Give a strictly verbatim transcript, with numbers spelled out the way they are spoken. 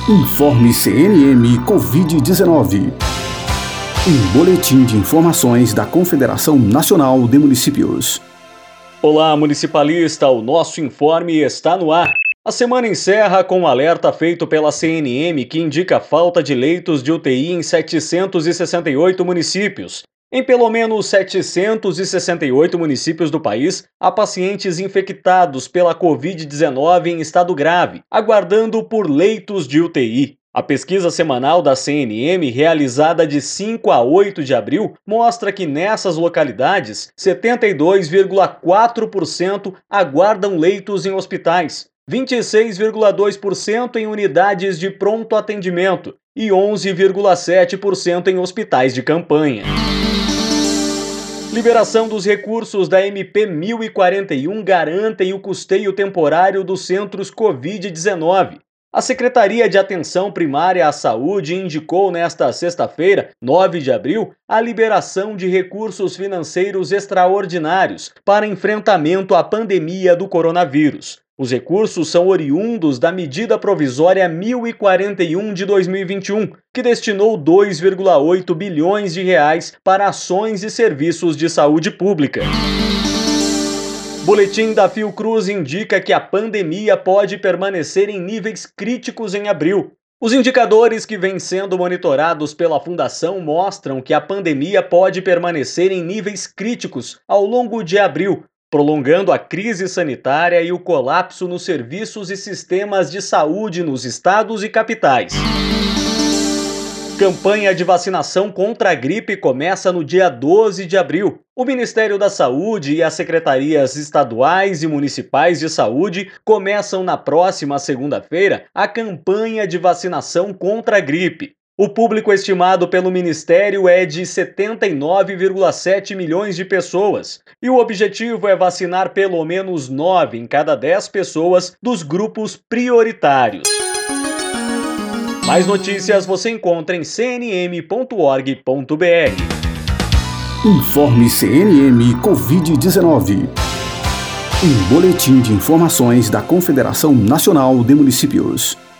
Informe C N M covid dezenove. Um boletim de informações da Confederação Nacional de Municípios. Olá, municipalista, o nosso informe está no ar. A semana encerra com um alerta feito pela C N M que indica falta de leitos de U T I em setecentos e sessenta e oito municípios. Em pelo menos setecentos e sessenta e oito municípios do país, há pacientes infectados pela covid dezenove em estado grave, aguardando por leitos de U T I. A pesquisa semanal da C N M, realizada de cinco a oito de abril, mostra que nessas localidades, setenta e dois vírgula quatro por cento aguardam leitos em hospitais, vinte e seis vírgula dois por cento em unidades de pronto atendimento e onze vírgula sete por cento em hospitais de campanha. Liberação dos recursos da M P mil e quarenta e um garantem o custeio temporário dos centros covid dezenove. A Secretaria de Atenção Primária à Saúde indicou nesta sexta-feira, nove de abril, a liberação de recursos financeiros extraordinários para enfrentamento à pandemia do coronavírus. Os recursos são oriundos da medida provisória mil e quarenta e um de dois mil e vinte e um, que destinou dois vírgula oito bilhões de reais para ações e serviços de saúde pública. Boletim da Fiocruz indica que a pandemia pode permanecer em níveis críticos em abril. Os indicadores que vêm sendo monitorados pela Fundação mostram que a pandemia pode permanecer em níveis críticos ao longo de abril, prolongando a crise sanitária e o colapso nos serviços e sistemas de saúde nos estados e capitais. Campanha de vacinação contra a gripe começa no dia doze de abril. O Ministério da Saúde e as secretarias estaduais e municipais de saúde começam na próxima segunda-feira a campanha de vacinação contra a gripe. O público estimado pelo Ministério é de setenta e nove vírgula sete milhões de pessoas, e o objetivo é vacinar pelo menos nove em cada dez pessoas dos grupos prioritários. Mais notícias você encontra em c n m ponto org ponto b r. Informe C N M covid dezenove. Um boletim de informações da Confederação Nacional de Municípios.